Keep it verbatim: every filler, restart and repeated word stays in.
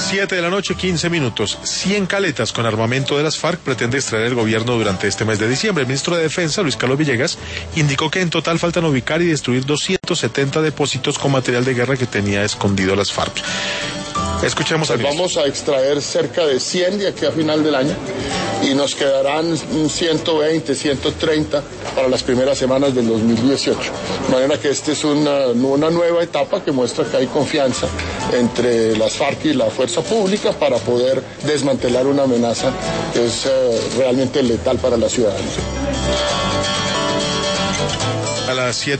Siete de la noche, quince minutos. cien caletas con armamento de las FARC pretende extraer el gobierno durante este mes de diciembre. El ministro de Defensa, Luis Carlos Villegas, indicó que en total faltan ubicar y destruir doscientos setenta depósitos con material de guerra que tenía escondido las FARC. Escuchemos al ministro. Vamos a extraer cerca de cien de aquí a final del año y nos quedarán ciento veinte, ciento treinta para las primeras semanas del dos mil dieciocho. De manera que esta es una, una nueva etapa que muestra que hay confianza entre las FARC y la fuerza pública para poder desmantelar una amenaza que es eh, realmente letal para la ciudadanía. A las siete